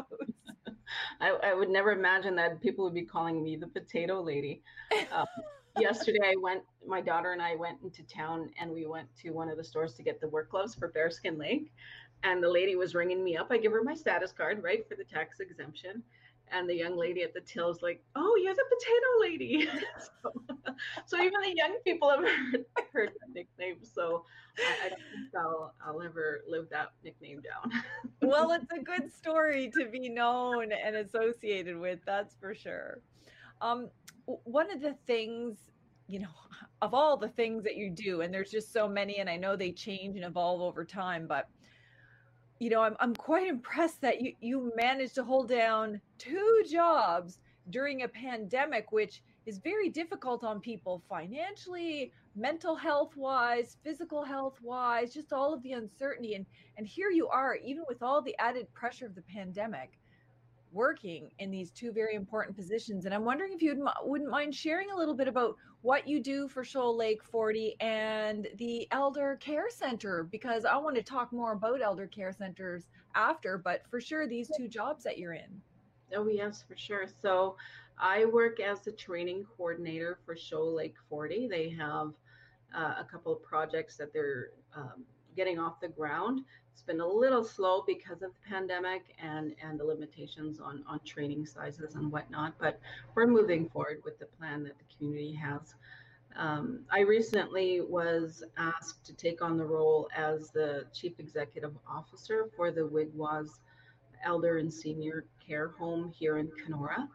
I, I would never imagine that people would be calling me the potato lady. Um, yesterday, I went, my daughter and I went into town, and we went to one of the stores to get the work gloves for Bearskin Lake. And the lady was ringing me up. I give her my status card, right, for the tax exemption. And the young lady at the till is like, "Oh, you're the potato lady." so, so even the young people have heard, heard that nickname. So I, I don't think I'll, I'll ever live that nickname down. Well, it's a good story to be known and associated with, that's for sure. Um, w- one of the things, you know, of all the things that you do, and there's just so many, and I know they change and evolve over time, but you know, I'm I'm quite impressed that you you managed to hold down two jobs during a pandemic, which is very difficult on people financially, mental health wise, physical health wise, just all of the uncertainty. And and here you are, even with all the added pressure of the pandemic, working in these two very important positions. And I'm wondering if you wouldn't mind sharing a little bit about what you do for Shoal Lake forty and the Elder Care Center, because I want to talk more about Elder Care Centers after, but for sure, these two jobs that you're in. Oh, yes, for sure. So I work as the training coordinator for Shoal Lake forty. They have uh, a couple of projects that they're um, getting off the ground. It's been a little slow because of the pandemic and, and the limitations on, on training sizes and whatnot, but we're moving forward with the plan that the community has. Um, I recently was asked to take on the role as the Chief Executive Officer for the Wigwas Elder and Senior Care Home here in Kenora.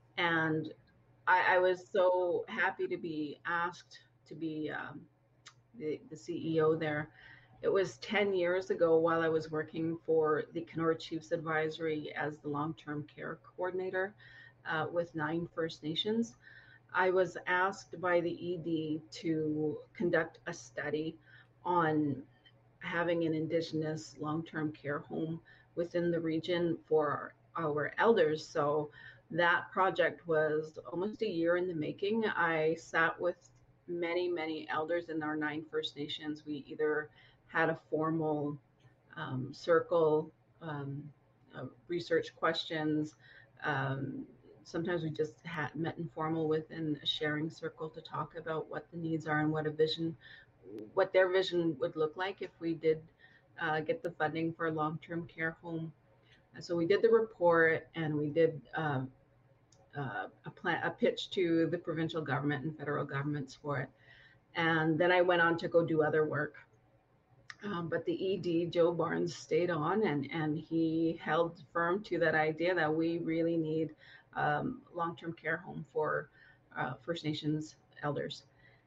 And I, I was so happy to be asked to be um, the, the C E O there. It was ten years ago while I was working for the Kenora Chiefs Advisory as the long-term care coordinator uh, with nine First Nations. I was asked by the E D to conduct a study on having an Indigenous long-term care home within the region for our elders. So that project was almost a year in the making. I sat with many, many elders in our nine First Nations. We either had a formal um, circle, um, uh, research questions. Um, sometimes we just had met informal within a sharing circle to talk about what the needs are and what a vision, what their vision would look like if we did uh, get the funding for a long-term care home. And so we did the report, and we did uh, uh, a plan, a pitch to the provincial government and federal governments for it. And then I went on to go do other work. Um, but the E D, Joe Barnes, stayed on, and, and he held firm to that idea that we really need um, long-term care home for uh, First Nations elders.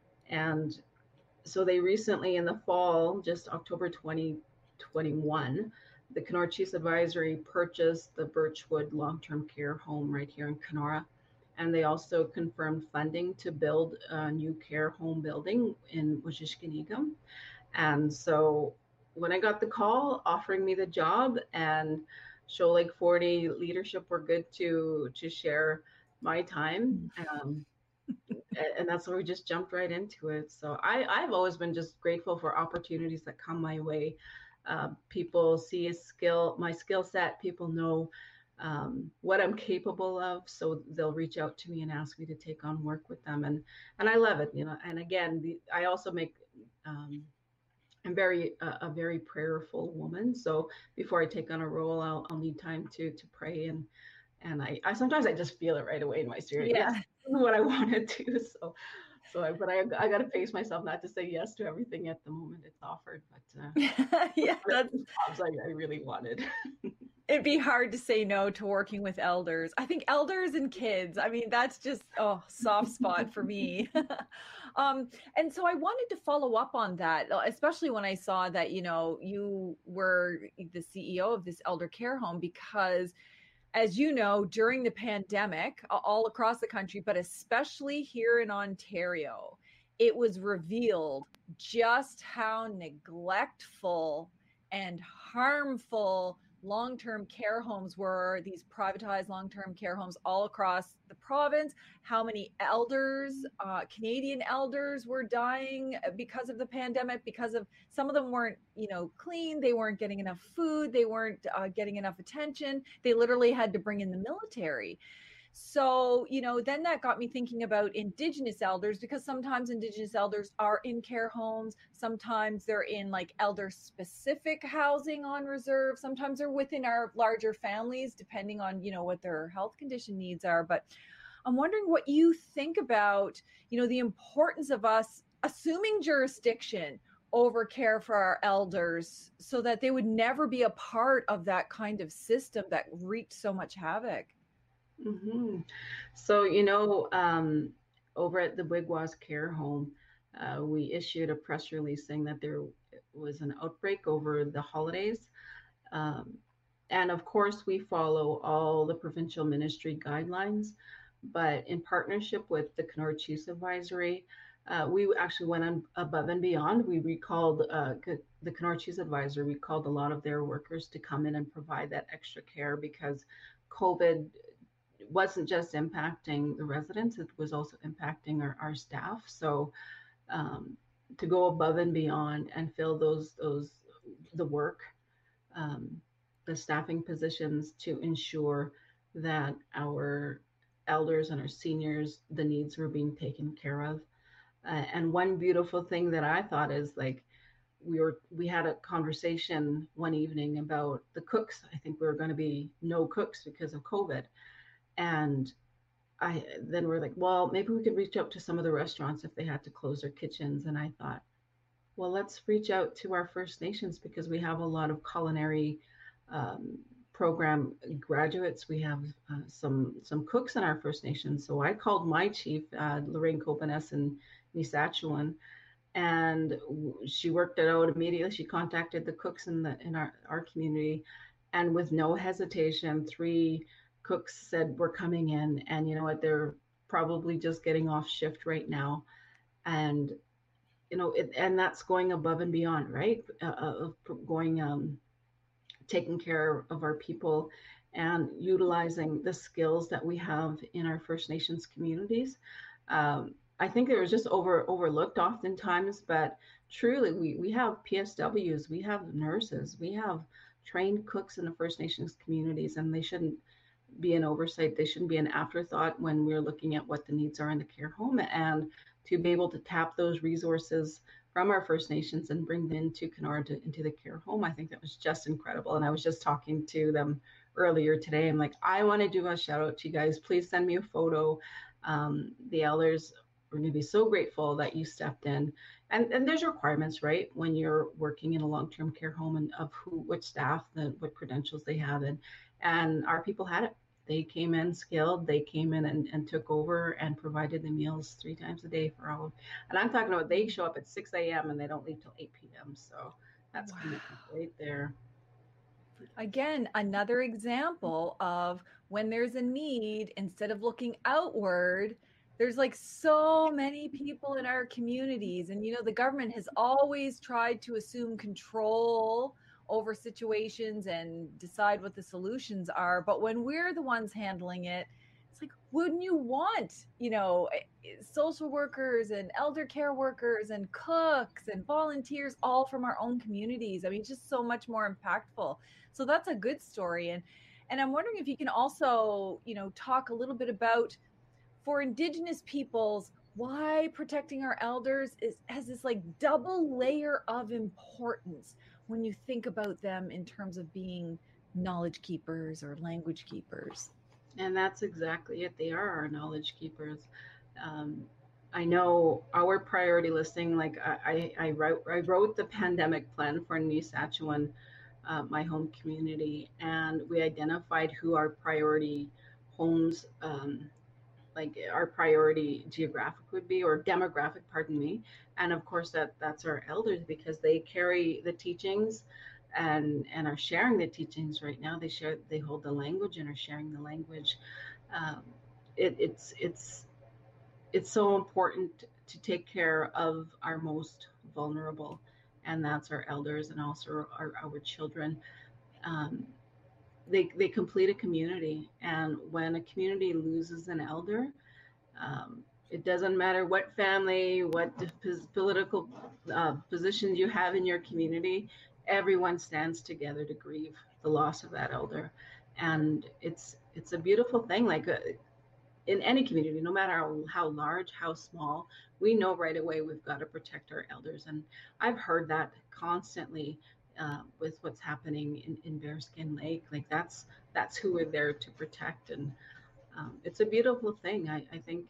And so they recently, in the fall, just October twenty twenty-one, the Kenora Chiefs Advisory purchased the Birchwood long-term care home right here in Kenora. And they also confirmed funding to build a new care home building in Wajishkanigam. And so when I got the call offering me the job, and Shoal Lake forty leadership were good to to share my time, um, and that's where we just jumped right into it. So I, I've always been just grateful for opportunities that come my way. Uh, people see a skill, my skill set, people know um, what I'm capable of, so they'll reach out to me and ask me to take on work with them. And, and I love it, you know, and again, the, I also make, um, I'm very, uh, a very prayerful woman. So before I take on a role, I'll, I'll need time to, to pray. And, and I, I, sometimes I just feel it right away in my spirit. Yeah. Yes, this is what I want to do. So, so I, but I, I got to pace myself not to say yes to everything at the moment it's offered, but uh, yeah, that's jobs I, I really wanted. It'd be hard to say no to working with elders. I think elders and kids, I mean, that's just, oh, soft spot for me. um, and so I wanted to follow up on that, especially when I saw that, you know, you were the C E O of this elder care home, because as you know, during the pandemic, all across the country, but especially here in Ontario, it was revealed just how neglectful and harmful long-term care homes were, these privatized long-term care homes all across the province, how many elders, uh, Canadian elders were dying because of the pandemic, because of some of them weren't, you know, clean, they weren't getting enough food, they weren't uh, getting enough attention, they literally had to bring in the military. So, you know, then that got me thinking about Indigenous elders, because sometimes Indigenous elders are in care homes. Sometimes they're in like elder specific housing on reserve. Sometimes they're within our larger families, depending on, you know, what their health condition needs are. But I'm wondering what you think about, you know, the importance of us assuming jurisdiction over care for our elders so that they would never be a part of that kind of system that wreaked so much havoc. Mm-hmm. So, you know, um, over at the Wigwas Care Home, uh, we issued a press release saying that there was an outbreak over the holidays. Um, and of course, we follow all the provincial ministry guidelines, but in partnership with the Kenora Chiefs Advisory, uh, we actually went on above and beyond. We recalled uh, the Kenora Chiefs Advisory, we called a lot of their workers to come in and provide that extra care, because COVID wasn't just impacting the residents, it was also impacting our, our staff. So um, to go above and beyond and fill those, those the work, um, the staffing positions to ensure that our elders and our seniors, the needs were being taken care of. Uh, and one beautiful thing that I thought is like, we were, we had a conversation one evening about the cooks. I think we were going to be no cooks because of COVID. And I then we're like, well, maybe we could reach out to some of the restaurants if they had to close their kitchens. And I thought, well, let's reach out to our First Nations, because we have a lot of culinary um, program graduates. We have uh, some some cooks in our First Nations. So I called my chief, uh, Lorraine Kopanes in Nisatchewan, and w- she worked it out immediately. She contacted the cooks in the in our, our community, and with no hesitation, three cooks said we're coming in, and you know what, they're probably just getting off shift right now, and you know it, and that's going above and beyond, right? Uh, of going um, taking care of our people and utilizing the skills that we have in our First Nations communities. Um, I think it was just over overlooked oftentimes, but truly we, we have P S Ws, we have nurses, we have trained cooks in the First Nations communities, and they shouldn't be an oversight. They shouldn't be an afterthought when we're looking at what the needs are in the care home, and to be able to tap those resources from our First Nations and bring them into Kenora to, into the care home. I think that was just incredible. And I was just talking to them earlier today. I'm like, I want to do a shout out to you guys. Please send me a photo. Um, the elders are going to be so grateful that you stepped in. And, and there's requirements, right? When you're working in a long-term care home, and of who, which staff, the, what credentials they have. And, and our people had it. They came in skilled, they came in and, and took over and provided the meals three times a day for all. And I'm talking about they show up at six a.m. and they don't leave till eight p.m. So that's wow. Commitment right there. Again, another example of when there's a need, instead of looking outward, there's like so many people in our communities. And, you know, the government has always tried to assume control over situations and decide what the solutions are. But when we're the ones handling it, it's like, wouldn't you want, you know, social workers and elder care workers and cooks and volunteers all from our own communities? I mean, just so much more impactful. So that's a good story. And, and I'm wondering if you can also, you know, talk a little bit about, for Indigenous peoples, why protecting our elders is, has this like double layer of importance when you think about them in terms of being knowledge keepers or language keepers. And that's exactly it. They are our knowledge keepers. Um, I know our priority listing, like I, I, I, wrote, I wrote the pandemic plan for New Saskatchewan, uh, my home community, and we identified who our priority homes, um, like our priority geographic would be, or demographic, pardon me. And of course that that's our elders, because they carry the teachings and and are sharing the teachings right now. They share, they hold the language and are sharing the language. Um, it, it's it's it's so important to take care of our most vulnerable, and that's our elders and also our, our children. Um, They, they complete a community, and when a community loses an elder, um, it doesn't matter what family, what political uh, positions you have in your community, everyone stands together to grieve the loss of that elder. And it's it's a beautiful thing. Like uh, in any community, no matter how, how large, how small, we know right away we've got to protect our elders. And I've heard that constantly. Uh, with what's happening in, in Bearskin Lake, like that's that's who we're there to protect, and um, it's a beautiful thing. I, I think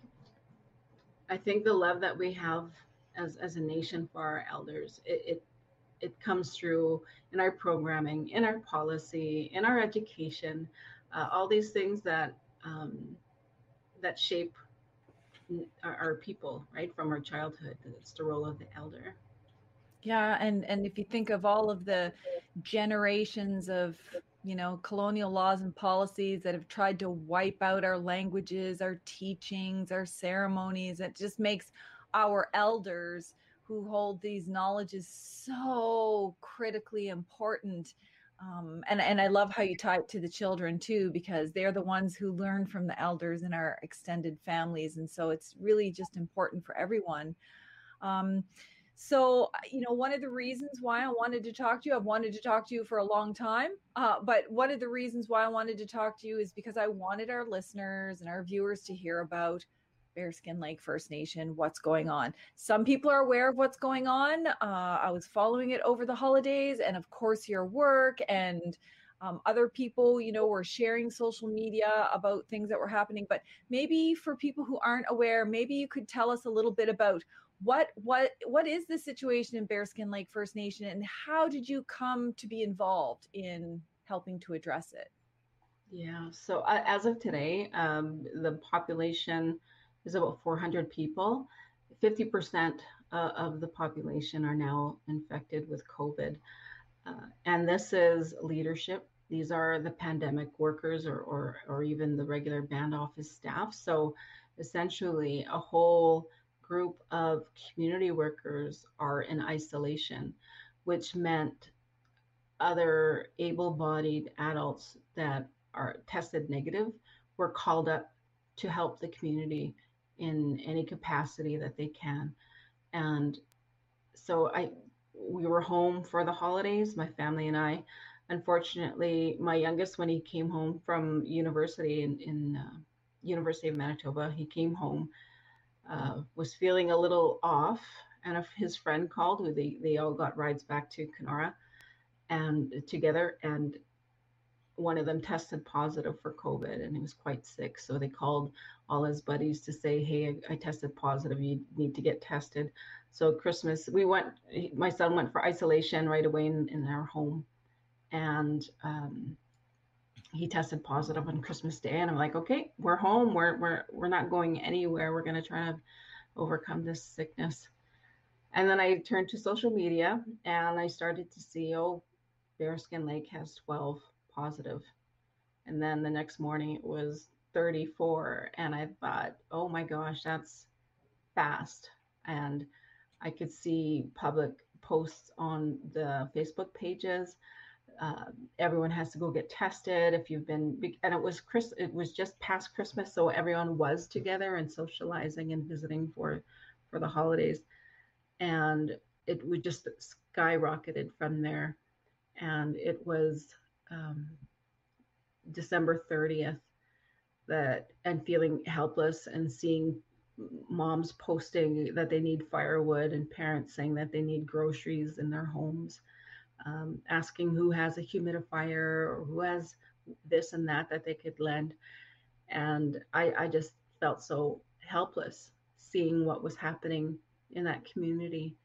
I think the love that we have as as a nation for our elders, it it, it comes through in our programming, in our policy, in our education, uh, all these things that um, that shape our, our people, right, from our childhood. It's the role of the elder. Yeah, and and if you think of all of the generations of, you know, colonial laws and policies that have tried to wipe out our languages, our teachings, our ceremonies, it just makes our elders who hold these knowledges so critically important. Um, and, and I love how you tie it to the children too, because they're the ones who learn from the elders in our extended families. And so it's really just important for everyone. Um, So, you know, one of the reasons why I wanted to talk to you, I've wanted to talk to you for a long time, uh, but one of the reasons why I wanted to talk to you is because I wanted our listeners and our viewers to hear about Bearskin Lake First Nation, what's going on. Some people are aware of what's going on. Uh, I was following it over the holidays, and of course your work and um, other people, you know, were sharing social media about things that were happening. But maybe for people who aren't aware, maybe you could tell us a little bit about What what what is the situation in Bearskin Lake First Nation, and how did you come to be involved in helping to address it? Yeah, so uh, as of today, um, the population is about four hundred people. fifty percent uh, of the population are now infected with COVID. Uh, and this is leadership. These are the pandemic workers or, or, or even the regular band office staff. So essentially a whole group of community workers are in isolation, which meant other able-bodied adults that are tested negative were called up to help the community in any capacity that they can. And so I, we were home for the holidays, my family and I. Unfortunately, my youngest, when he came home from university in, in uh, University of Manitoba, he came home, uh, was feeling a little off, and if his friend called, who they, they all got rides back to Kenora and together, and one of them tested positive for COVID, and he was quite sick. So they called all his buddies to say, hey, I, I tested positive, you need to get tested. So Christmas, we went, my son went for isolation right away in, in our home. And um, he tested positive on Christmas Day. And I'm like, okay, we're home. We're, we're, we're not going anywhere. We're going to try to overcome this sickness. And then I turned to social media and I started to see, oh, Bearskin Lake has twelve positive. And then the next morning it was thirty-four. And I thought, oh my gosh, that's fast. And I could see public posts on the Facebook pages. Uh, everyone has to go get tested if you've been, and it was Chris, it was just past Christmas. So everyone was together and socializing and visiting for, for the holidays. And it would just skyrocketed from there. And it was um, December thirtieth that, and feeling helpless and seeing moms posting that they need firewood and parents saying that they need groceries in their homes, um, asking who has a humidifier or who has this and that that they could lend. And I, I just felt so helpless seeing what was happening in that community.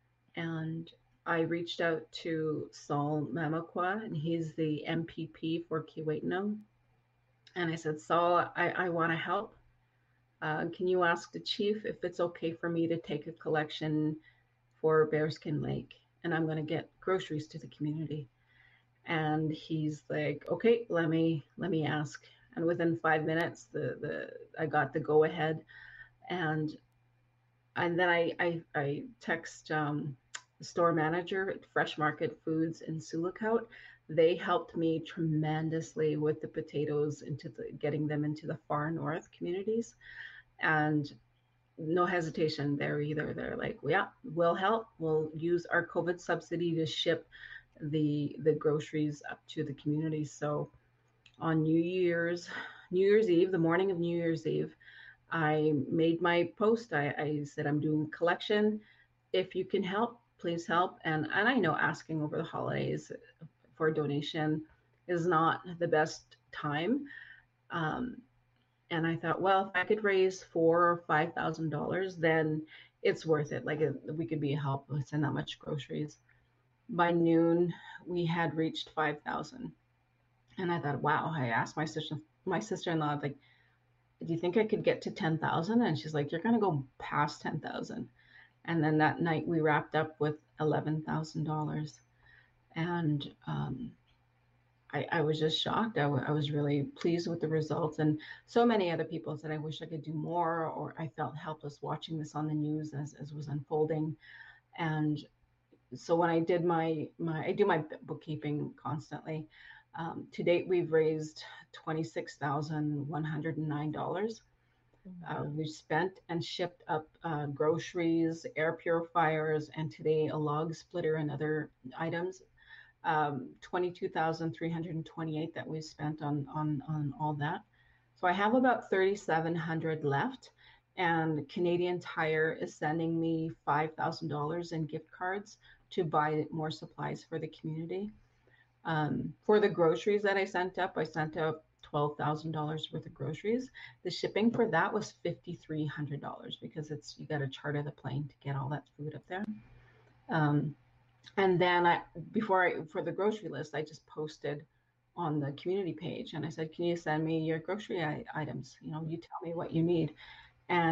And I reached out to Saul Mamakwa, and he's the M P P for Keewatin. And I said, Saul, I, I want to help. Uh, can you ask the chief if it's okay for me to take a collection for Bearskin Lake? And I'm going to get groceries to the community. And he's like, okay, let me let me ask. And within five minutes, the the I got the go ahead. And and then I I, I text um, the store manager at Fresh Market Foods in Sioux Lookout. They helped me tremendously with the potatoes into the, getting them into the far north communities, and no hesitation there either. They're like, well, yeah, we'll help. We'll use our COVID subsidy to ship the the groceries up to the community. So on New Year's, New Year's Eve, the morning of New Year's Eve, I made my post. I, I said, I'm doing collection. If you can help, please help. And, and I know asking over the holidays for a donation is not the best time. Um, and I thought, well, if I could raise four or five thousand dollars, then it's worth it. Like, we could be a help with send that much groceries. By noon, we had reached five thousand. And I thought, wow. I asked my sister, my sister-in-law, like, do you think I could get to ten thousand? And she's like, you're going to go past ten thousand. And then that night we wrapped up with eleven thousand dollars. And um, I, I was just shocked. I, w- I was really pleased with the results. And so many other people said, I wish I could do more, or I felt helpless watching this on the news as, as was unfolding. And so when I did my, my I do my bookkeeping constantly. Um, to date, we've raised twenty-six thousand one hundred nine dollars. Uh, we've spent and shipped up uh, groceries, air purifiers, and today a log splitter and other items. Um, twenty-two thousand three hundred twenty-eight that we've spent on, on, on all that. So I have about thirty-seven hundred left, and Canadian Tire is sending me five thousand dollars in gift cards to buy more supplies for the community. Um, for the groceries that I sent up, I sent up twelve thousand dollars worth of groceries. The shipping for that was five thousand three hundred dollars because it's, you got to charter the plane to get all that food up there. Um, and then I, before I, for the grocery list, I just posted on the community page and I said, can you send me your grocery I- items? You know, you tell me what you need. And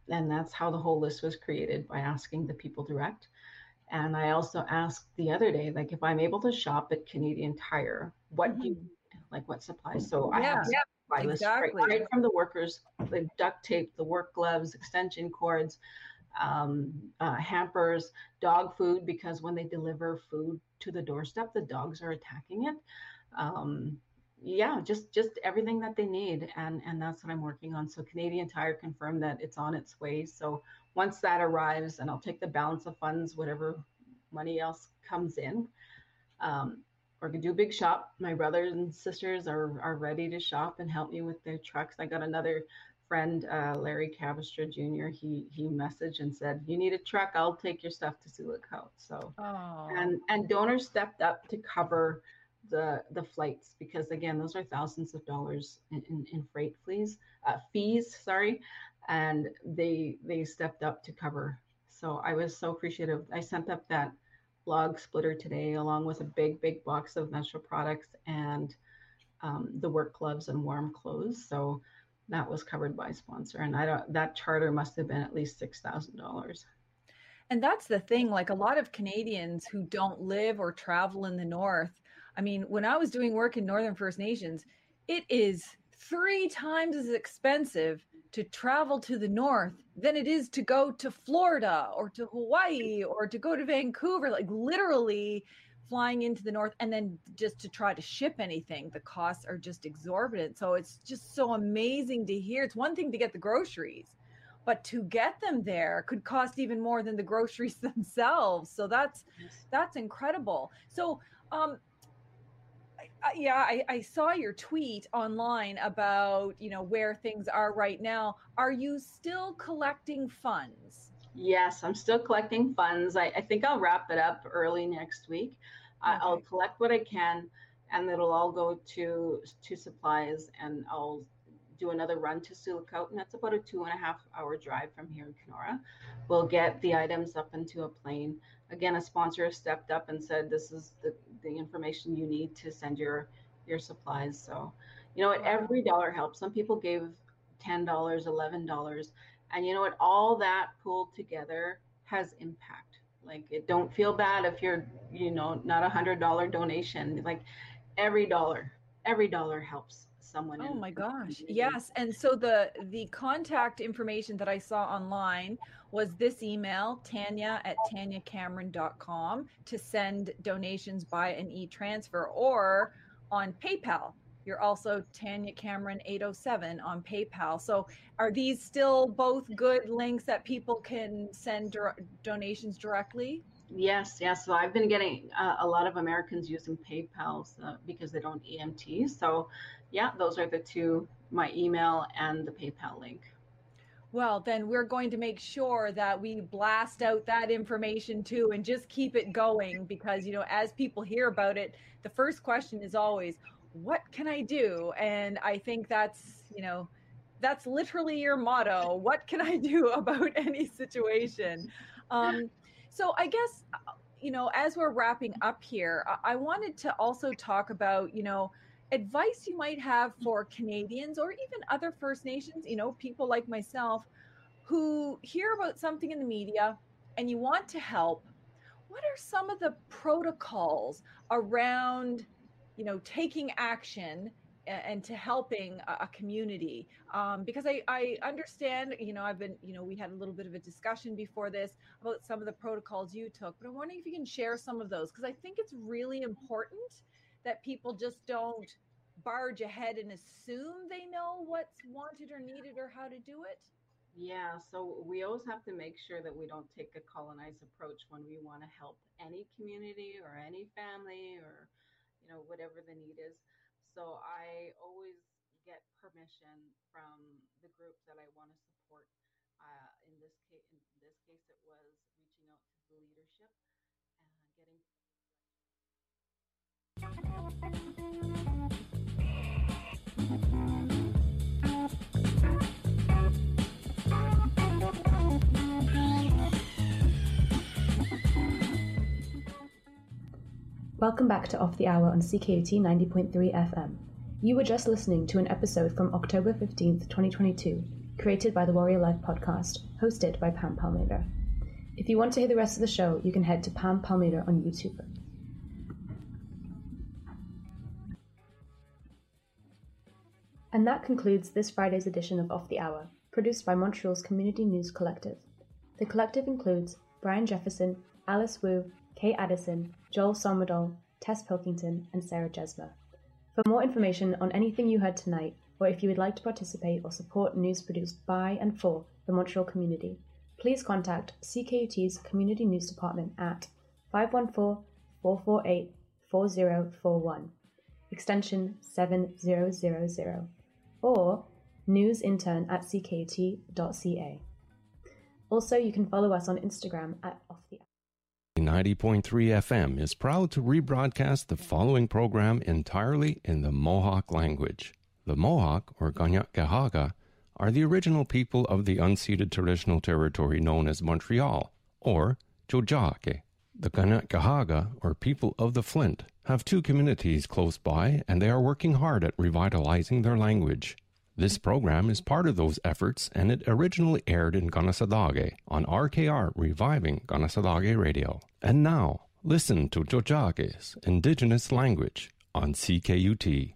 and that's how the whole list was created, by asking the people direct. And I also asked the other day, like, if I'm able to shop at Canadian Tire, what mm-hmm. do you need? Like, what supplies? So yeah, I have yeah, supply list exactly. right, right from the workers, the duct tape, the work gloves, extension cords, um, uh, hampers, dog food, because when they deliver food to the doorstep, the dogs are attacking it. Um, yeah, just just everything that they need, and and that's what I'm working on. So Canadian Tire confirmed that it's on its way. So once that arrives, and I'll take the balance of funds, whatever money else comes in, um, we're gonna do a big shop. My brothers and sisters are are ready to shop and help me with their trucks. I got another friend, uh, Larry Cavistra Junior He he messaged and said, "You need a truck? I'll take your stuff to Sioux Lookout." So oh. and and donors stepped up to cover the the flights, because again, those are thousands of dollars in, in, in freight fees, uh, fees, sorry, and they they stepped up to cover. So I was so appreciative. I sent up that log splitter today, along with a big big box of Metro products and um, the work gloves and warm clothes. So that was covered by sponsor, and I don't. That charter must have been at least six thousand dollars. And that's the thing. Like, a lot of Canadians who don't live or travel in the north. I mean, when I was doing work in Northern First Nations, it is three times as expensive to travel to the north than it is to go to Florida or to Hawaii or to go to Vancouver. Like, literally flying into the north, and then just to try to ship anything, the costs are just exorbitant. So it's just so amazing to hear. It's one thing to get the groceries, but to get them there could cost even more than the groceries themselves. So that's that's incredible. So um I, yeah, I, I saw your tweet online about, you know, where things are right now. Are you still collecting funds? Yes, I'm still collecting funds. I, I think I'll wrap it up early next week. Okay. I'll collect what I can, and it'll all go to to supplies, and I'll do another run to Sioux Lookout, and that's about a two and a half hour drive from here in Kenora. We'll get the items up into a plane. Again, a sponsor stepped up and said, this is the, the information you need to send your your supplies. So, you know what, every dollar helps. Some people gave ten dollars, eleven dollars, and you know what, all that pulled together has impact. Like, it don't feel bad if you're, you know, not a hundred dollar donation. Like, every dollar, every dollar helps someone. Oh my gosh. Yes. And so the the contact information that I saw online was this email, Tanya at tanya cameron dot com, to send donations by an e-transfer, or on PayPal. You're also Tanya Cameron eight oh seven on PayPal. So are these still both good links that people can send dir- donations directly? Yes, yes. So I've been getting uh, a lot of Americans using PayPal uh, because they don't E M T. So yeah, those are the two, my email and the PayPal link. Well, then we're going to make sure that we blast out that information too, and just keep it going, because, you know, as people hear about it, the first question is always, what can I do? And I think that's, you know, that's literally your motto. What can I do about any situation? Um, so I guess, you know, as we're wrapping up here, I wanted to also talk about, you know, advice you might have for Canadians or even other First Nations, you know, people like myself who hear about something in the media and you want to help. What are some of the protocols around, you know, taking action and to helping a community? Um, because I, I understand, you know, I've been, you know, we had a little bit of a discussion before this about some of the protocols you took, but I'm wondering if you can share some of those, because I think it's really important that people just don't barge ahead and assume they know what's wanted or needed or how to do it. Yeah, so we always have to make sure that we don't take a colonized approach when we want to help any community or any family or, you know, whatever the need is. So I always get permission from the group that I want to support. Uh, in this case, in this case, it was reaching out to the leadership and getting. Welcome back to Off the Hour on C K U T ninety point three F M. You were just listening to an episode from October fifteenth, twenty twenty-two, created by the Warrior Life podcast, hosted by Pam Palmeder. If you want to hear the rest of the show, you can head to Pam Palmeder on YouTube. And that concludes this Friday's edition of Off the Hour, produced by Montreal's Community News Collective. The collective includes Brian Jefferson, Alice Wu, Kate Addison, Joel Sommerdahl, Tess Pilkington, and Sarah Jesmer. For more information on anything you heard tonight, or if you would like to participate or support news produced by and for the Montreal community, please contact C K U T's Community News Department at five one four, four four eight, four zero four one, extension seven zero zero zero, or newsintern at c k u t dot c a. Also, you can follow us on Instagram at Off the Hour. ninety point three F M is proud to rebroadcast the following program entirely in the Mohawk language. The Mohawk, or Kanien'kehá:ka, are the original people of the unceded traditional territory known as Montreal, or Tiohtià:ke. The Kanien'kehá:ka, or people of the Flint, have two communities close by, and they are working hard at revitalizing their language. This program is part of those efforts, and it originally aired in Kanesatake on R K R Reviving Kanesatake Radio. And now, listen to Tiohtià:ke's indigenous language on C K U T.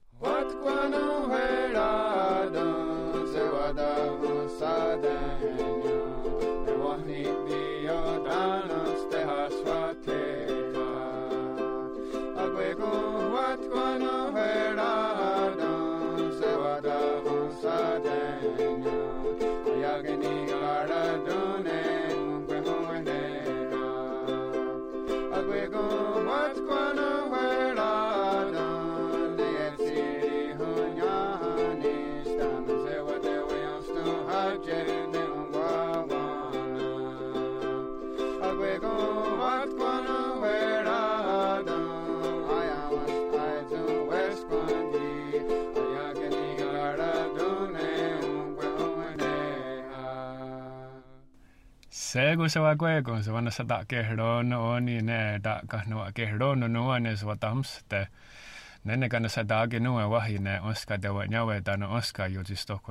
Segu sewa kwego se wana sada kehron oni ne da kahno kehron no ne swatams te nene kana sada ge no wahi ne oska de wa nyawe da no oska yo jisto